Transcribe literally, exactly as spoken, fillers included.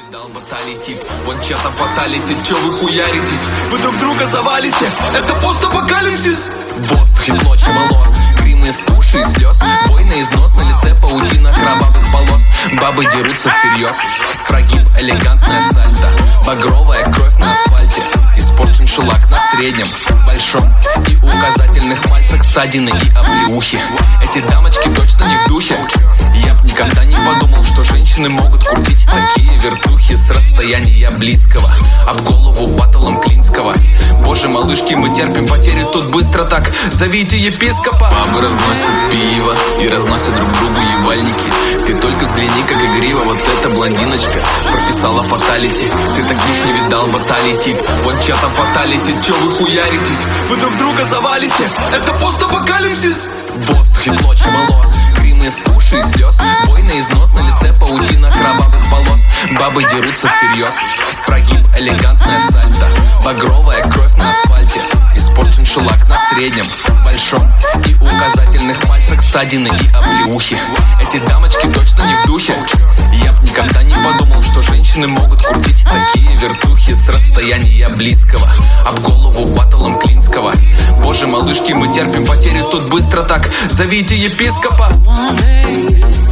видал баталити. Вот че там фаталити, че вы хуяритесь? Вы друг друга завалите, это постапокалипсис. В воздухе клочья волос, грим из туши и слез, бой на износ, на лице паутина кровавых полос. Бабы дерутся всерьез, прогиб, элегантная сальто, багровая кровь на асфальте, испорчен шелак на среднем, большом и указательных пальцах ссадины и оплеухи. Эти дамочки точно не в духе. Я б никогда не подумал, что женщины могут крутить такие вертухи с расстояния близкого, об голову баттлом Клинского. Боже, малышки, мы терпим потери тут быстро так, зовите епископа. Бабы разносят пиво и разносят друг другу ебальники. Ты только взгляни, как игриво вот эта блондиночка прописала фаталити. Ты таких не видал баталити. Вот че там фаталити, че вы хуяритесь? Вы друг друга завалите, это постапокалипсис. В воздухе клочья волос, грим из туши и слез, бой на износ, на лице паутина кровавых полос. Бабы дерутся всерьез, прогиб, элегантная сальто, багровая кровь на асфальте, испорчен шелак на среднем, большом и указательных пальцах ссадины и оплеухи. Эти дамочки точно не в духе. Я б никогда не подумал, что женщины могут крутить такие вертухи с расстояния близкого, об голову баттлом Клинского. Боже, малышки, мы терпим потери тут быстро так, зовите епископа.